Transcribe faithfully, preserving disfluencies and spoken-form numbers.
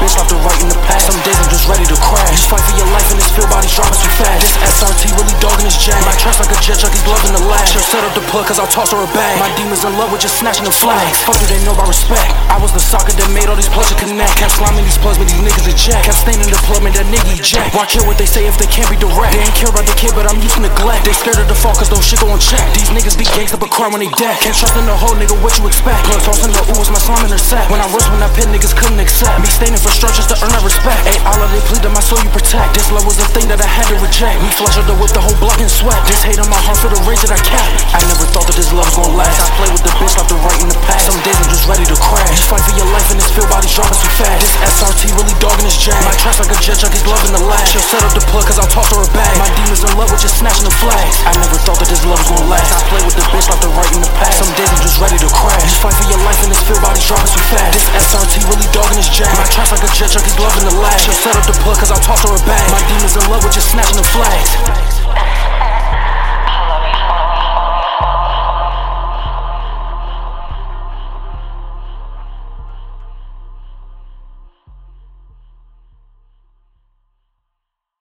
bitch left to right in the past. Some days I'm just ready to crash. You fight for your life in this field, bodies dropping too fast. This S R T really dogging his jag. My trust like a jet, Chucky's glove in the lab. She'll set up the plug cause I'll toss her a bag. My demons in love with just snatching the flags. Fuck do they know about respect? I was the socket that made all these plugs to connect. Kept sliming these plugs, but these niggas eject. Kept staining the plug, made that nigga eject. Watch hear what they say if they can't be direct. They ain't care about the kid, but I'm used to neglect. They scared of the fall cause those shit go unchecked. These niggas be gangsta but cry when they dead. Can't trust in the whole nigga, what you expect? Plug tossing the ooh, it's my slime in her set. When I rush when I pit, niggas couldn't accept me staining for structures to earn that respect. Ayy, all of they plead to my soul you protect. This love was a thing that I had to reject. Me flush her the whip, the whole block in sweat. This hate on my heart for the rage that I kept. I never thought that this love was gon' last. I play with the bitch left to right in the past. Some days I'm just ready to crash. You fight for your life in this field, bodies dropping too fast. This S R T really dogging his jag. My trust like a jet, Chucky's glove in the lab. She'll set up the plug cause I'll toss her a bag. My demons in love with just snatching the flags. I never thought that this love was gon' last. I play with the bitch left to right in the past. Some days I'm just ready to crash. You fight for your life in this field, bodies dropping too fast. This S R T really dogging his jag. My trust like a jet, Chucky's glove in the lab. She'll set up the plug cause I'll toss her a bag. My demons in love with just snatching the flags.